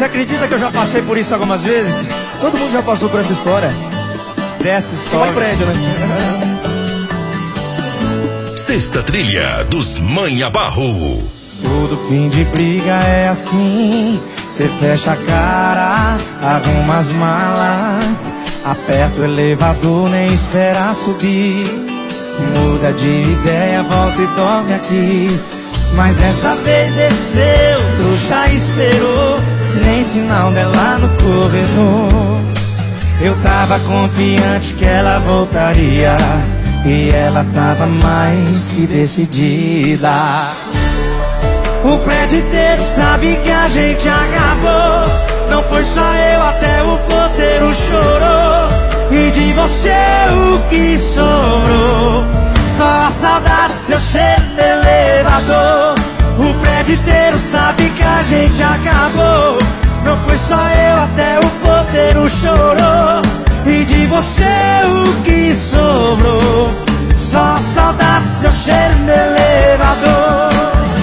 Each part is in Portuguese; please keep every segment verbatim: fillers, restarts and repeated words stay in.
Você acredita que eu já passei por isso algumas vezes? Todo mundo já passou por essa história. Dessa história. Só prédio, né? Sexta trilha dos Manha Barro. Todo fim de briga é assim. Cê fecha a cara, arruma as malas, aperta o elevador, nem espera subir. Muda de ideia, volta e dorme aqui. Mas dessa vez desceu, trouxa esperou, nem sinal dela no corredor. Eu tava confiante que ela voltaria, e ela tava mais que decidida. O prédio inteiro sabe que a gente acabou. Não foi só eu, até o porteiro chorou. E de você o que sobrou? Só a saudade, seu cheiro de elevador. O prédio inteiro sabe que a gente acabou. Não foi só eu, até o porteiro chorou. E de você o que sobrou? Só a saudade, seu cheiro de elevador.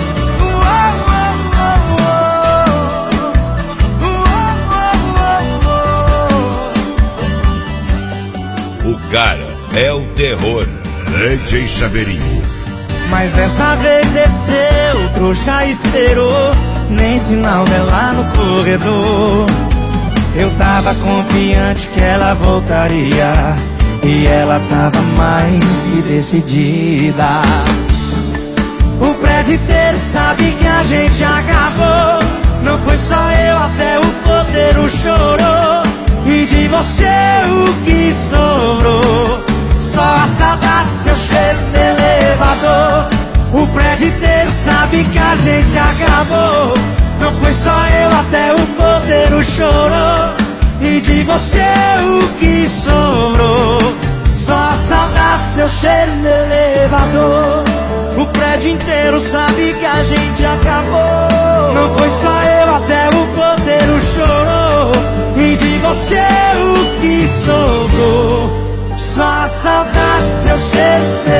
O cara é o terror, D J Chaveirinho. Mas dessa vez desceu, trouxa esperou, nem sinal dela no corredor. Eu tava confiante que ela voltaria, e ela tava mais que decidida. O prédio inteiro sabe que a gente acabou. Não foi só eu, até o porteiro chorou. E de você o que sobrou? Só a saudade, seu cheiro de elevador. O prédio inteiro sabe que a gente acabou. Não foi só eu, até o porteiro chorou. E de você o que sobrou? Só a saudade, seu cheiro de elevador. O prédio inteiro sabe que a gente acabou. Não foi só eu, até o porteiro chorou. E de você o que sobrou? Só a saudade, seu cheiro de